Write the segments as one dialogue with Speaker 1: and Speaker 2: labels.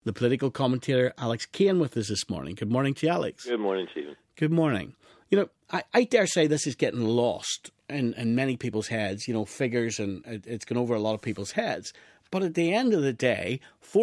Speaker 1: the political commentator Alex Kane with us this morning. Good morning to you, Alex.
Speaker 2: Good morning, Stephen.
Speaker 1: Good morning. You know, I dare say this is getting lost in many people's heads, you know, figures, and it's gone over a lot of people's heads. But at the end of the day,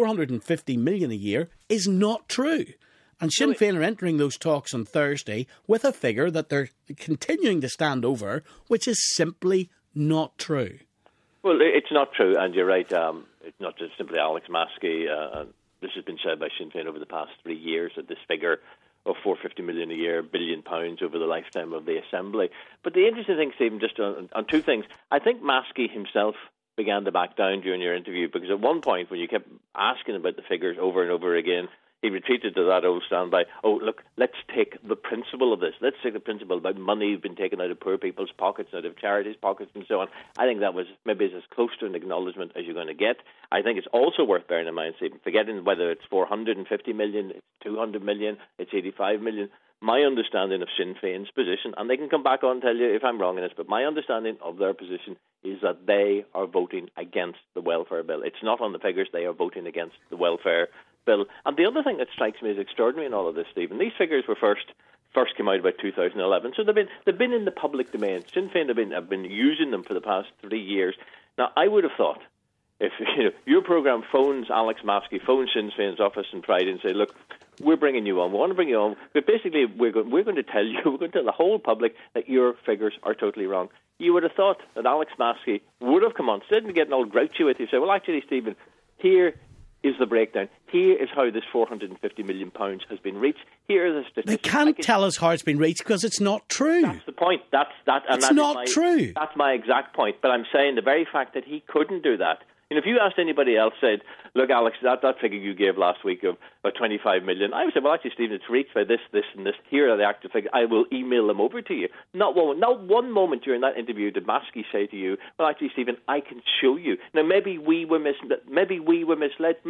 Speaker 1: 450 million a year is not true. And Sinn Féin are entering those talks on Thursday with a figure that they're continuing to stand over, which is simply not true.
Speaker 2: Well, it's not true, and you're right. It's not just simply Alex Maskey. This has been said by Sinn Féin over the past 3 years, that this figure of 450 million a year, £1 billion over the lifetime of the Assembly. But the interesting thing, Stephen, just on two things. I think Maskey himself began to back down during your interview, because at one point when you kept asking about the figures over and over again, he retreated to that old standby. Oh, look, let's take the principle of this. Let's take the principle about money being taken out of poor people's pockets, out of charities' pockets, and so on. I think that was maybe as close to an acknowledgement as you're going to get. I think it's also worth bearing in mind, Stephen, forgetting whether it's 450 million, it's 200 million, it's 85 million. My understanding of Sinn Féin's position, and they can come back on and tell you if I'm wrong in this, but my understanding of their position is that they are voting against the welfare bill. It's not on the figures, they are voting against the welfare bill. And the other thing that strikes me as extraordinary in all of this, Stephen, these figures were first came out about 2011, so they've been in the public domain. Sinn Féin have been using them for the past 3 years. Now, I would have thought, if your programme phones Alex Maskey, phones Sinn Féin's office on Friday and say, look, we're bringing you on, we want to bring you on, but basically we're going to tell you, we're going to tell the whole public that your figures are totally wrong. You would have thought that Alex Maskey would have come on, instead of getting all grouchy with you, say, well, actually, Stephen, here is the breakdown. Here is how this £450 million has been reached. Here are the statistics.
Speaker 1: They can't tell us how it's been reached because it's not true.
Speaker 2: That's the point.
Speaker 1: It's not true.
Speaker 2: That's my exact point. But I'm saying the very fact that he couldn't do that. If you asked anybody else, said, look, Alex, that figure you gave last week of 25 million, I would say, well, actually, Stephen, it's reached by this, and this. Here are the actual figures. I will email them over to you. Not one moment during that interview did Maskey say to you, well, actually, Stephen, I can show you. Now, maybe we were misled. Maybe we were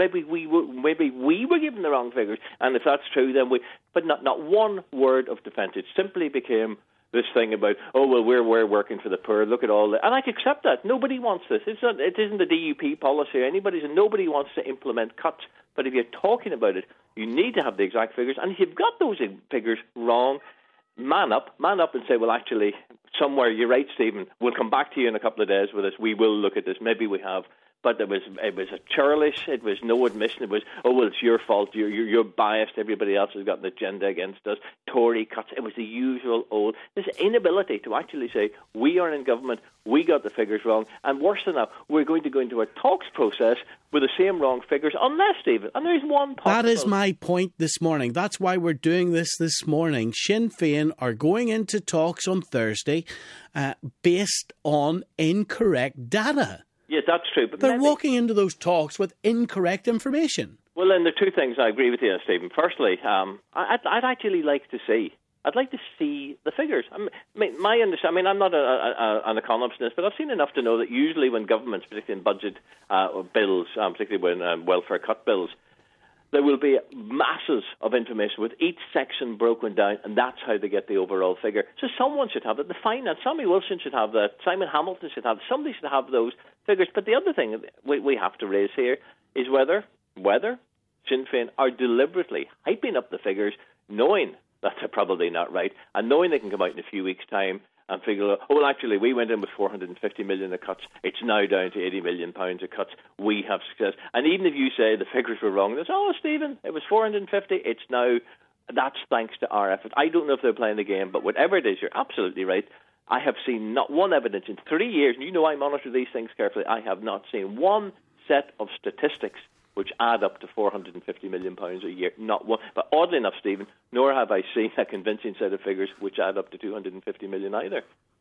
Speaker 2: given the wrong figures. And if that's true, then but not one word of defence. It simply became this thing about, oh, well, we're working for the poor, look at all that. And I can accept that. Nobody wants this. It isn't the DUP policy or nobody wants to implement cuts. But if you're talking about it, you need to have the exact figures. And if you've got those figures wrong, man up and say, well, actually, somewhere, you're right, Stephen, we'll come back to you in a couple of days with this. We will look at this. Maybe we have. But it was a churlish. It was no admission. It was, oh, well, it's your fault. You're biased. Everybody else has got an agenda against us. Tory cuts. It was the usual old. This inability to actually say, we are in government, we got the figures wrong, and worse than that, we're going to go into a talks process with the same wrong figures, unless, Stephen, and there's one possible.
Speaker 1: That is my point this morning. That's why we're doing this morning. Sinn Féin are going into talks on Thursday based on incorrect data.
Speaker 2: Yes, that's true. But
Speaker 1: they're walking into those talks with incorrect information.
Speaker 2: Well, then there are two things I agree with you, Stephen. Firstly, I'd actually like to see. I'd like to see the figures. My understanding. I'm not an economist in this, but I've seen enough to know that usually when governments, particularly in budget bills, particularly when welfare cut bills, there will be masses of information with each section broken down, and that's how they get the overall figure. So someone should have that. The finance, Sammy Wilson should have that. Simon Hamilton should have that. Somebody should have those figures. But the other thing we have to raise here is whether Sinn Féin are deliberately hyping up the figures, knowing that they're probably not right, and knowing they can come out in a few weeks' time and figure, oh, well, actually, we went in with 450 million of cuts. It's now down to 80 million pounds of cuts. We have success. And even if you say the figures were wrong, there's, oh, Stephen, it was 450. It's now, that's thanks to our effort. I don't know if they're playing the game, but whatever it is, you're absolutely right. I have seen not one evidence in 3 years, and you know I monitor these things carefully, I have not seen one set of statistics which add up to £450 million a year. Not one. But oddly enough, Stephen, nor have I seen a convincing set of figures which add up to £250 million either.